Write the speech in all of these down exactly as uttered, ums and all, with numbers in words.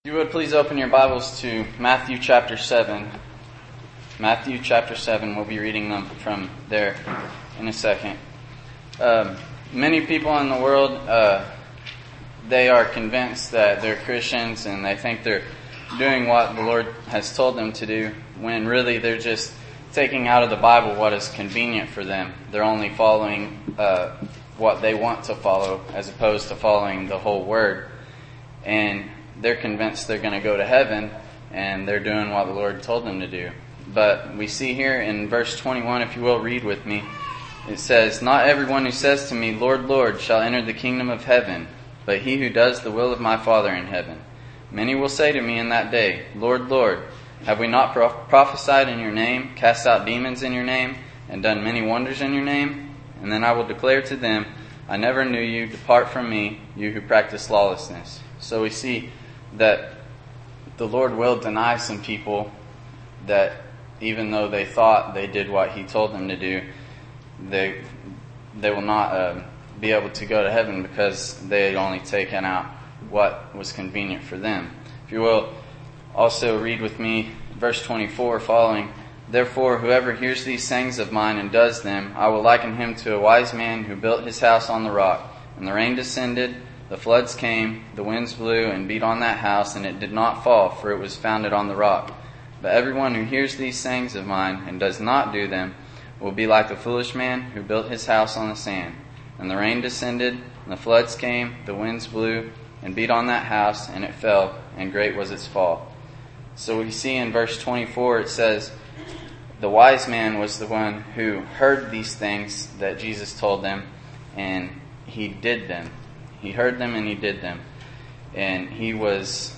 If you would please open your Bibles to Matthew chapter seven. Matthew chapter seven, we'll be reading them from there in a second. Um, many people in the world, uh, they are convinced that they're Christians and they think they're doing what the Lord has told them to do, when really they're just taking out of the Bible what is convenient for them. They're only following uh, what they want to follow as opposed to following the whole Word. And they're convinced they're going to go to heaven, and they're doing what the Lord told them to do. But we see here in verse twenty-one, if you will read with me, it says, "Not everyone who says to me, 'Lord, Lord,' shall enter the kingdom of heaven, but he who does the will of my Father in heaven. Many will say to me in that day, 'Lord, Lord, have we not prophesied in your name, cast out demons in your name, and done many wonders in your name?' And then I will declare to them, 'I never knew you. Depart from me, you who practice lawlessness.'" So we see that the Lord will deny some people that even though they thought they did what He told them to do, they they will not uh, be able to go to heaven because they had only taken out what was convenient for them. If you will also read with me verse twenty-four following, "Therefore whoever hears these sayings of mine and does them, I will liken him to a wise man who built his house on the rock. And the rain descended, the floods came, the winds blew and beat on that house, and it did not fall, for it was founded on the rock. But everyone who hears these sayings of mine and does not do them will be like the foolish man who built his house on the sand. And the rain descended, and the floods came, the winds blew and beat on that house, and it fell, and great was its fall." So we see in verse twenty-four it says, the wise man was the one who heard these things that Jesus told them, and he did them. He heard them and he did them. And he was,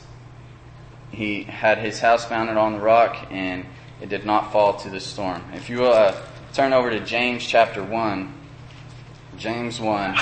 he had his house founded on the rock, and it did not fall to the storm. If you will uh, turn over to James chapter one, James one,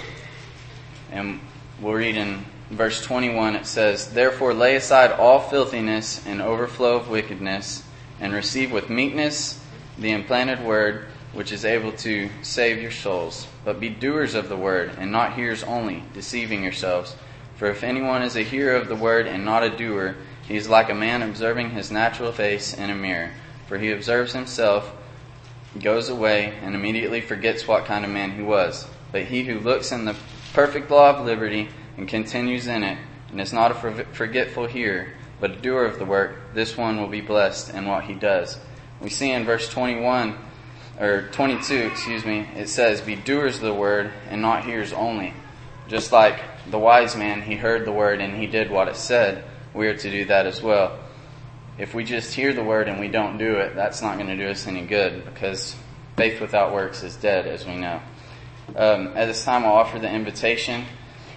and we'll read in verse twenty-one, it says, "Therefore lay aside all filthiness and overflow of wickedness, and receive with meekness the implanted word, which is able to save your souls. But be doers of the word, and not hearers only, deceiving yourselves. For if anyone is a hearer of the word and not a doer, he is like a man observing his natural face in a mirror. For he observes himself, goes away, and immediately forgets what kind of man he was. But he who looks in the perfect law of liberty and continues in it, and is not a forgetful hearer, but a doer of the work, this one will be blessed in what he does." We see in verse twenty-one, or twenty-two, excuse me, it says, "Be doers of the word and not hearers only." Just like the wise man, he heard the word and he did what it said, we are to do that as well. If we just hear the word and we don't do it, that's not going to do us any good, because faith without works is dead, as we know. Um, at this time, I'll offer the invitation.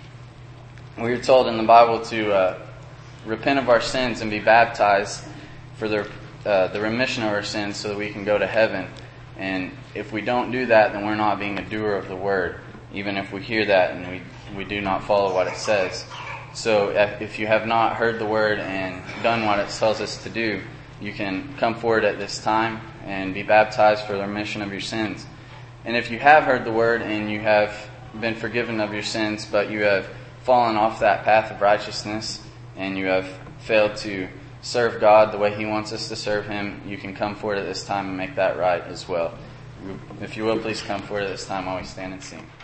We are told in the Bible to uh, repent of our sins and be baptized for the, uh, the remission of our sins so that we can go to heaven. And if we don't do that, then we're not being a doer of the word, even if we hear that and we, we do not follow what it says. So if you have not heard the word and done what it tells us to do, you can come forward at this time and be baptized for the remission of your sins. And if you have heard the word and you have been forgiven of your sins, but you have fallen off that path of righteousness and you have failed to serve God the way He wants us to serve Him, you can come forward at this time and make that right as well. If you will, please come forward at this time while we stand and sing.